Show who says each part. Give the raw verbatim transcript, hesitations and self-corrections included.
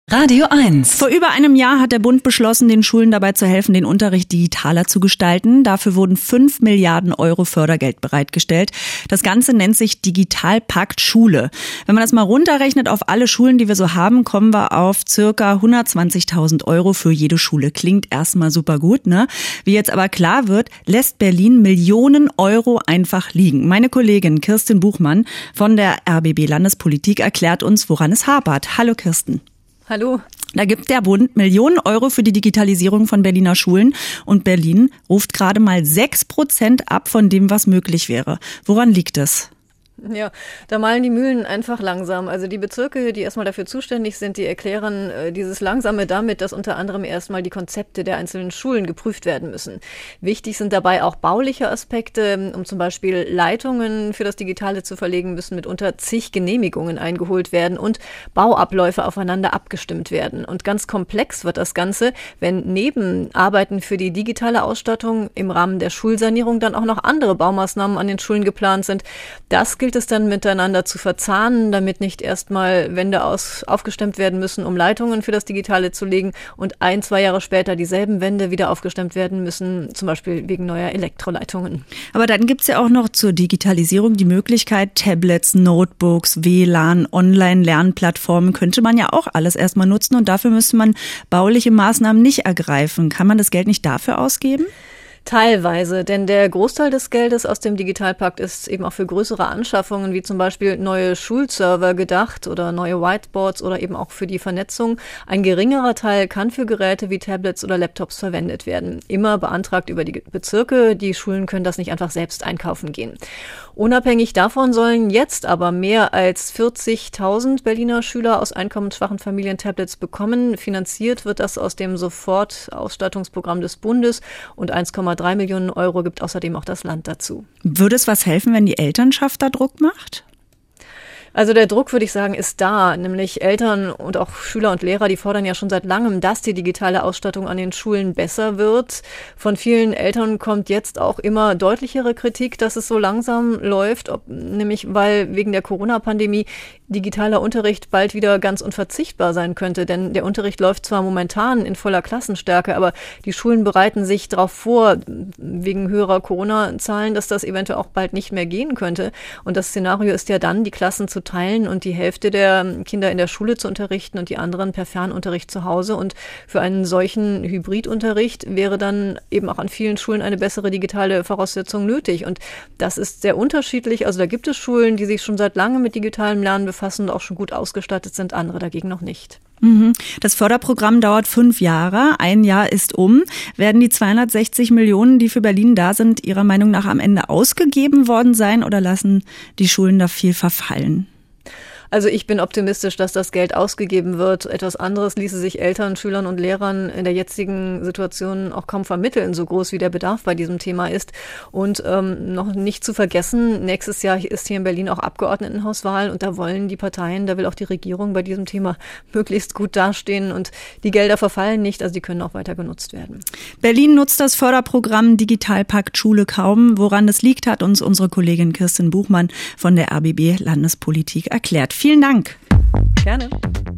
Speaker 1: Radio eins.
Speaker 2: Vor über einem Jahr hat der Bund beschlossen, den Schulen dabei zu helfen, den Unterricht digitaler zu gestalten. Dafür wurden fünf Milliarden Euro Fördergeld bereitgestellt. Das Ganze nennt sich Digitalpakt Schule. Wenn man das mal runterrechnet auf alle Schulen, die wir so haben, kommen wir auf circa hundertzwanzigtausend Euro für jede Schule. Klingt erstmal super gut, ne? Wie jetzt aber klar wird, lässt Berlin Millionen Euro einfach liegen. Meine Kollegin Kirsten Buchmann von der R B B Landespolitik erklärt uns, woran es hapert. Hallo Kirsten.
Speaker 3: Hallo.
Speaker 2: Da gibt der Bund Millionen Euro für die Digitalisierung von Berliner Schulen und Berlin ruft gerade mal sechs Prozent ab von dem, was möglich wäre. Woran liegt es?
Speaker 3: Ja, da malen die Mühlen einfach langsam. Also die Bezirke, die erstmal dafür zuständig sind, die erklären äh, dieses Langsame damit, dass unter anderem erstmal die Konzepte der einzelnen Schulen geprüft werden müssen. Wichtig sind dabei auch bauliche Aspekte, um zum Beispiel Leitungen für das Digitale zu verlegen, müssen mitunter zig Genehmigungen eingeholt werden und Bauabläufe aufeinander abgestimmt werden. Und ganz komplex wird das Ganze, wenn neben Arbeiten für die digitale Ausstattung im Rahmen der Schulsanierung dann auch noch andere Baumaßnahmen an den Schulen geplant sind. Das gilt es dann miteinander zu verzahnen, damit nicht erstmal Wände aus, aufgestemmt werden müssen, um Leitungen für das Digitale zu legen und ein, zwei Jahre später dieselben Wände wieder aufgestemmt werden müssen, zum Beispiel wegen neuer Elektroleitungen.
Speaker 2: Aber dann gibt's ja auch noch zur Digitalisierung die Möglichkeit, Tablets, Notebooks, W L A N, Online-Lernplattformen könnte man ja auch alles erstmal nutzen und dafür müsste man bauliche Maßnahmen nicht ergreifen. Kann man das Geld nicht dafür ausgeben?
Speaker 3: Teilweise, denn der Großteil des Geldes aus dem Digitalpakt ist eben auch für größere Anschaffungen, wie zum Beispiel neue Schulserver gedacht oder neue Whiteboards oder eben auch für die Vernetzung. Ein geringerer Teil kann für Geräte wie Tablets oder Laptops verwendet werden. Immer beantragt über die Bezirke, die Schulen können das nicht einfach selbst einkaufen gehen. Unabhängig davon sollen jetzt aber mehr als vierzigtausend Berliner Schüler aus einkommensschwachen Familien Tablets bekommen. Finanziert wird das aus dem Sofortausstattungsprogramm des Bundes und eins Komma drei Millionen Euro gibt außerdem auch das Land dazu.
Speaker 2: Würde es was helfen, wenn die Elternschaft da Druck macht?
Speaker 3: Also der Druck, würde ich sagen, ist da, nämlich Eltern und auch Schüler und Lehrer, die fordern ja schon seit langem, dass die digitale Ausstattung an den Schulen besser wird. Von vielen Eltern kommt jetzt auch immer deutlichere Kritik, dass es so langsam läuft, ob, nämlich weil wegen der Corona-Pandemie digitaler Unterricht bald wieder ganz unverzichtbar sein könnte, denn der Unterricht läuft zwar momentan in voller Klassenstärke, aber die Schulen bereiten sich darauf vor, wegen höherer Corona-Zahlen, dass das eventuell auch bald nicht mehr gehen könnte. Und das Szenario ist ja dann, die Klassen zu teilen und die Hälfte der Kinder in der Schule zu unterrichten und die anderen per Fernunterricht zu Hause. Und für einen solchen Hybridunterricht wäre dann eben auch an vielen Schulen eine bessere digitale Voraussetzung nötig. Und das ist sehr unterschiedlich. Also da gibt es Schulen, die sich schon seit langem mit digitalem Lernen befassen und auch schon gut ausgestattet sind, andere dagegen noch nicht.
Speaker 2: Das Förderprogramm dauert fünf Jahre. Ein Jahr ist um. Werden die zweihundertsechzig Millionen, die für Berlin da sind, Ihrer Meinung nach am Ende ausgegeben worden sein oder lassen die Schulen da viel verfallen?
Speaker 3: Also ich bin optimistisch, dass das Geld ausgegeben wird. Etwas anderes ließe sich Eltern, Schülern und Lehrern in der jetzigen Situation auch kaum vermitteln, so groß wie der Bedarf bei diesem Thema ist. Und ähm, noch nicht zu vergessen, nächstes Jahr ist hier in Berlin auch Abgeordnetenhauswahl und da wollen die Parteien, da will auch die Regierung bei diesem Thema möglichst gut dastehen und die Gelder verfallen nicht, also die können auch weiter genutzt werden.
Speaker 2: Berlin nutzt das Förderprogramm Digitalpakt Schule kaum. Woran es liegt, hat uns unsere Kollegin Kirsten Buchmann von der R B B Landespolitik erklärt. Vielen Dank.
Speaker 3: Gerne.